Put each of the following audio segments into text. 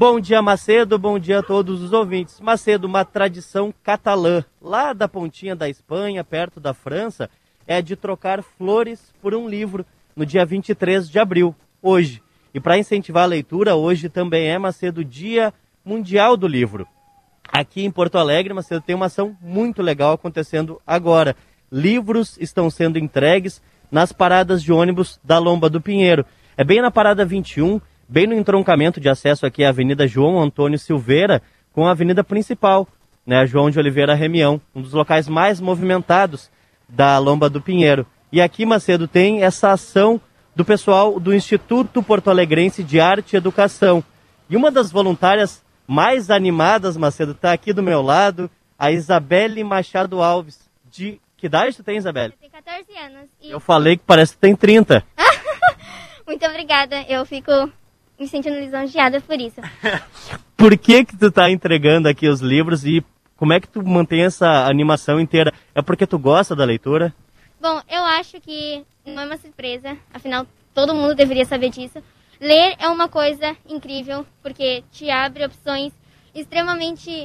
Bom dia, Macedo, bom dia a todos os ouvintes. Macedo, uma tradição catalã, lá da pontinha da Espanha, perto da França, é de trocar flores por um livro no dia 23 de abril, hoje. E para incentivar a leitura, hoje também é, Macedo, Dia Mundial do Livro. Aqui em Porto Alegre, Macedo, tem uma ação muito legal acontecendo agora. Livros estão sendo entregues nas paradas de ônibus da Lomba do Pinheiro. É bem na parada 21, bem no entroncamento de acesso aqui à Avenida João Antônio Silveira com a avenida principal, né, João de Oliveira Remião, um dos locais mais movimentados da Lomba do Pinheiro. E aqui, Macedo, tem essa ação do pessoal do Instituto Porto Alegrense de Arte e Educação. E uma das voluntárias mais animadas, Macedo, está aqui do meu lado, a Isabelle Machado Alves. De que idade tu tem, Isabelle? Eu tenho 14 anos. E... Eu falei que parece que tem 30. Muito obrigada, eu fico me sentindo lisonjeada por isso. Por que tu tá entregando aqui os livros e como é que tu mantém essa animação inteira? É porque tu gosta da leitura? Bom, eu acho que não é uma surpresa, afinal todo mundo deveria saber disso. Ler é uma coisa incrível, porque te abre opções extremamente...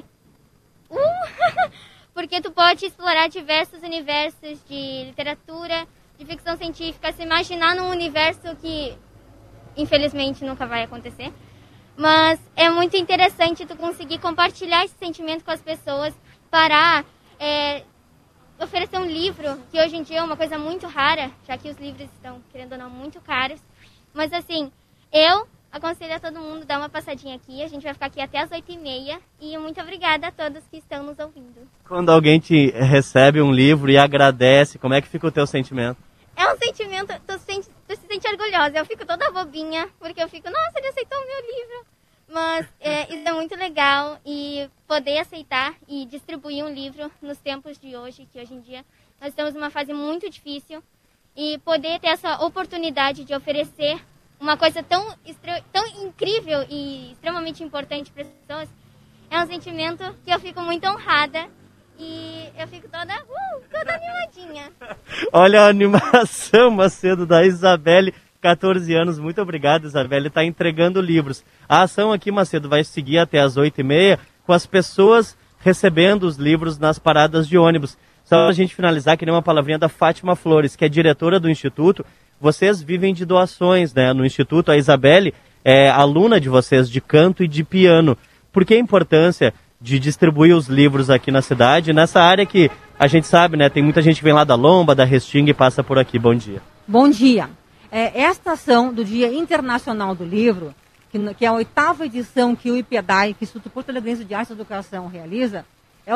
porque tu pode explorar diversos universos de literatura, de ficção científica, se imaginar num universo que infelizmente nunca vai acontecer. Mas é muito interessante tu conseguir compartilhar esse sentimento com as pessoas, parar, oferecer um livro, que hoje em dia é uma coisa muito rara, já que os livros estão, querendo ou não, muito caros. Mas assim, eu aconselho a todo mundo dar uma passadinha aqui, a gente vai ficar aqui até as 8h30 e muito obrigada a todos que estão nos ouvindo. Quando alguém te recebe um livro e agradece, como é que fica o teu sentimento? É um sentimento, tu se sente orgulhosa, eu fico toda bobinha, porque eu fico, nossa, ele aceitou o meu livro. Mas isso é muito legal e poder aceitar e distribuir um livro nos tempos de hoje, que hoje em dia nós estamos numa fase muito difícil, e poder ter essa oportunidade de oferecer uma coisa tão incrível e extremamente importante para as pessoas, é um sentimento que eu fico muito honrada e eu fico toda animadinha. Olha a animação, Macedo, da Isabelle, 14 anos. Muito obrigado, Isabelle, está entregando livros. A ação aqui, Macedo, vai seguir até as 8h30 com as pessoas recebendo os livros nas paradas de ônibus. Só para a gente finalizar, queria uma palavrinha da Fátima Flores, que é diretora do Instituto. Vocês vivem de doações, né? No Instituto, a Isabelle é aluna de vocês de canto e de piano. Por que a importância de distribuir os livros aqui na cidade, nessa área que a gente sabe, né? Tem muita gente que vem lá da Lomba, da Restinga e passa por aqui. Bom dia. Bom dia. Esta ação do Dia Internacional do Livro, que é a 8ª edição que o IPEDAI, que o Instituto Porto Alegrense de Arte e Educação, realiza, é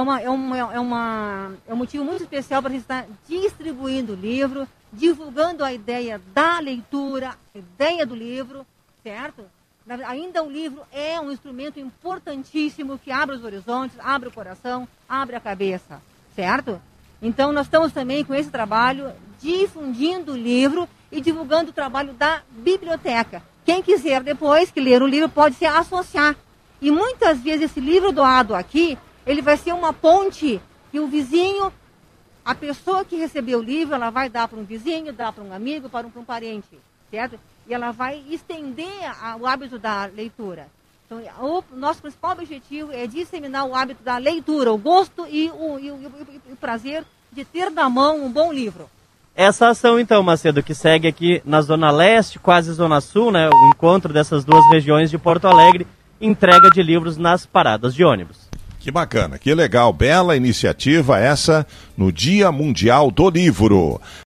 um motivo muito especial para a gente estar distribuindo o livro, divulgando a ideia da leitura, a ideia do livro, certo? Ainda o livro é um instrumento importantíssimo que abre os horizontes, abre o coração, abre a cabeça, certo? Então nós estamos também com esse trabalho difundindo o livro e divulgando o trabalho da biblioteca. Quem quiser depois que ler o livro pode se associar. E muitas vezes esse livro doado aqui, ele vai ser uma ponte que o vizinho, a pessoa que recebeu o livro, ela vai dar para um vizinho, dar para um amigo, para um parente, certo? E ela vai estender o hábito da leitura. Então, o nosso principal objetivo é disseminar o hábito da leitura, o gosto e o prazer de ter na mão um bom livro. Essa ação, então, Macedo, que segue aqui na Zona Leste, quase Zona Sul, né? O encontro dessas duas regiões de Porto Alegre, entrega de livros nas paradas de ônibus. Que bacana, que legal, bela iniciativa essa no Dia Mundial do Livro.